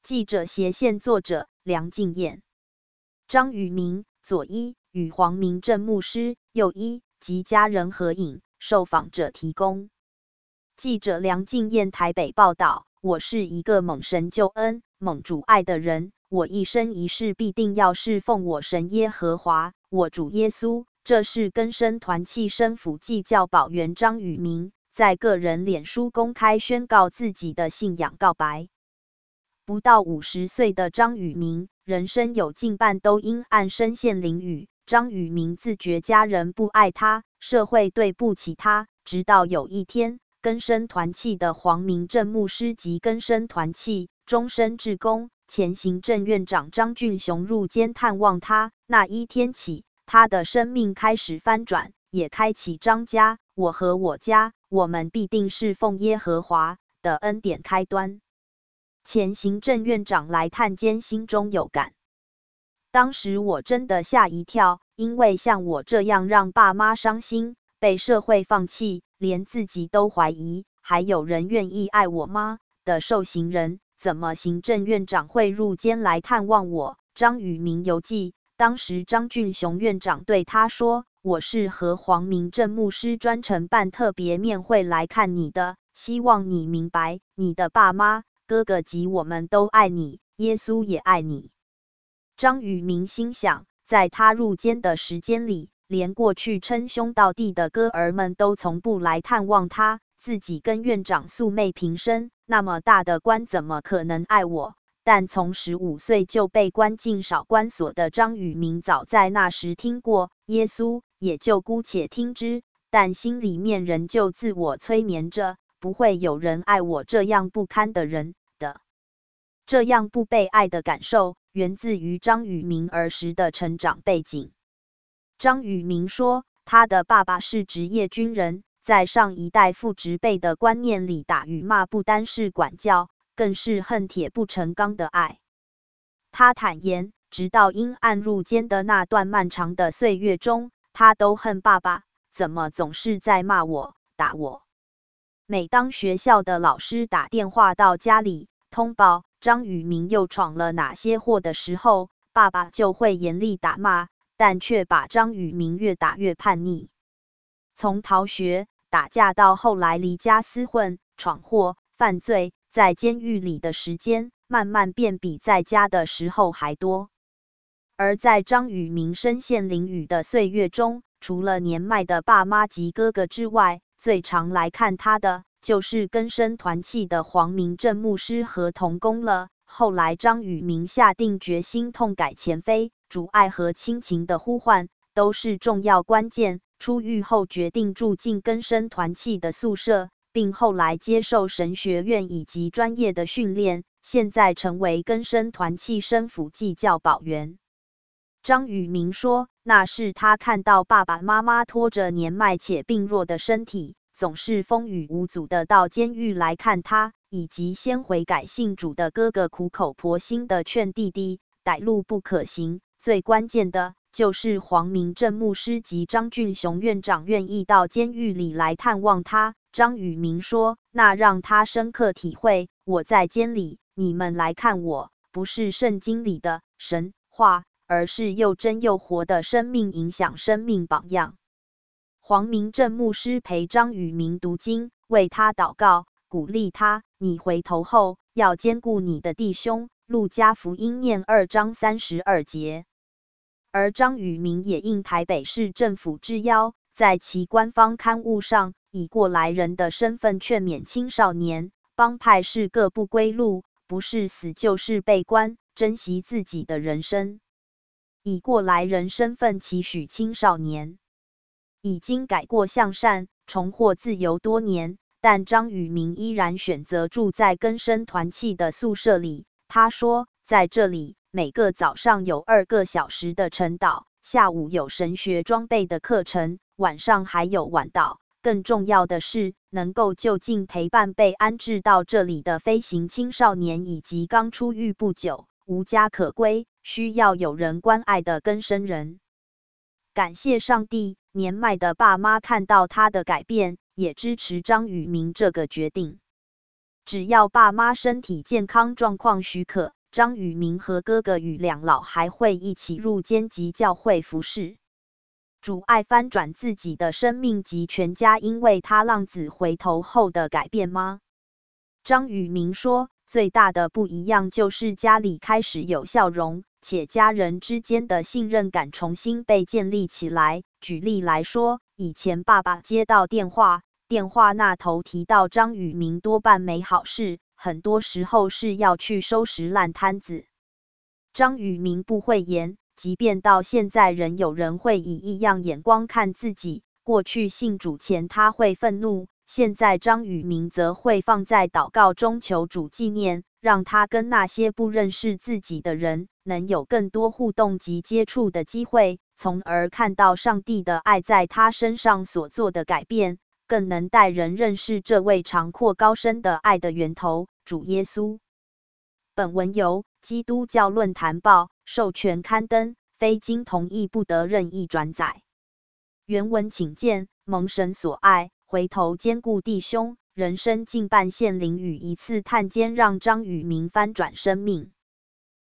记者斜线作者梁敬彦。张宇明左一与黄明正牧师，右一及家人合影，受访者提供。记者梁敬彦台北报道，我是一个蒙神救恩、蒙主爱的人，我一生一世必定要侍奉我神耶和华，我主耶稣。这是更生团契生辅祭教保员张宇明在个人脸书公开宣告自己的信仰告白。不到50岁的张宇明，人生有近半都因暗深陷囹圄。张宇明自觉家人不爱他，社会对不起他，直到有一天，更生团契的黄明正牧师及更生团契终身志工前行政院长张俊雄入监探望他，那一天起，他的生命开始翻转，也开启张家、我和我家，我们必定侍奉耶和华的恩典开端。前行政院长来探监，心中有感。当时我真的吓一跳，因为像我这样让爸妈伤心、被社会放弃、连自己都怀疑还有人愿意爱我吗的受刑人，怎么行政院长会入监来探望我？张宇明游记，当时张俊雄院长对他说：“我是和黄明正牧师专程办特别面会来看你的，希望你明白，你的爸妈、哥哥及我们都爱你，耶稣也爱你。”张宇明心想，在他入监的时间里，连过去称兄道弟的哥儿们都从不来探望他，自己跟院长素昧平生，那么大的官怎么可能爱我？但从15岁就被关进少管所的张宇明，早在那时听过耶稣，也就姑且听之，但心里面仍旧自我催眠着，不会有人爱我这样不堪的人的。这样不被爱的感受，源自于张宇明儿时的成长背景。张宇明说，他的爸爸是职业军人，在上一代父执辈的观念里，打与骂不单是管教，更是恨铁不成钢的爱。他坦言，直到阴暗入监的那段漫长的岁月中，他都恨爸爸，怎么总是在骂我、打我。每当学校的老师打电话到家里通报张宇明又闯了哪些祸的时候，爸爸就会严厉打骂，但却把张宇明越打越叛逆。从逃学、打架到后来离家厮混、闯祸、犯罪，在监狱里的时间慢慢变比在家的时候还多。而在张宇明身陷囹圄的岁月中，除了年迈的爸妈及哥哥之外，最常来看他的就是更生团契的黄明正牧师和同工了。后来张宇明下定决心痛改前非，主爱和亲情的呼唤都是重要关键。出狱后决定住进更生团契的宿舍，并后来接受神学院以及专业的训练，现在成为更生团契生辅祭教保员。张宇明说，那是他看到爸爸妈妈拖着年迈且病弱的身体，总是风雨无阻的到监狱来看他，以及先悔改信主的哥哥苦口婆心的劝弟弟歹路不可行。最关键的就是黄明正牧师及张俊雄院长愿意到监狱里来探望他。张宇明说，那让他深刻体会，我在监里，你们来看我，不是圣经里的神话，而是又真又活的生命影响生命榜样。黄明正牧师陪张宇明读经，为他祷告，鼓励他，你回头后要兼顾你的弟兄。路加福音念2章32节。而张宇明也应台北市政府之邀，在其官方刊物上以过来人的身份劝勉青少年，帮派是个不归路，不是死就是被关，珍惜自己的人生。以过来人身份期许青少年已经改过向善，重获自由多年，但张宇明依然选择住在更生团契的宿舍里。他说，在这里每个早上有2个小时的晨祷，下午有神学装备的课程，晚上还有晚祷。更重要的是，能够就近陪伴被安置到这里的飞行青少年，以及刚出狱不久、无家可归、需要有人关爱的更生人。感谢上帝，年迈的爸妈看到他的改变，也支持张宇明这个决定。 只要爸妈身体健康状况许可，张宇明和哥哥与两老还会一起入监及教会服侍。主爱翻转自己的生命及全家因为他浪子回头后的改变吗？张宇明说，最大的不一样就是家里开始有笑容，且家人之间的信任感重新被建立起来。举例来说，以前爸爸接到电话那头提到张宇明多半没好事，很多时候是要去收拾烂摊子。张宇明不讳言，即便到现在仍有人会以异样眼光看自己。过去信主前他会愤怒，现在张宇明则会放在祷告中求主纪念，让他跟那些不认识自己的人能有更多互动及接触的机会，从而看到上帝的爱在他身上所做的改变，更能带人认识这位长阔高深的爱的源头主耶稣。本文由基督教论坛报授权刊登，非经同意不得任意转载。原文请见：蒙神所爱，回头兼顾弟兄，人生近半陷囹圄一次探监，让张宇明翻转生命。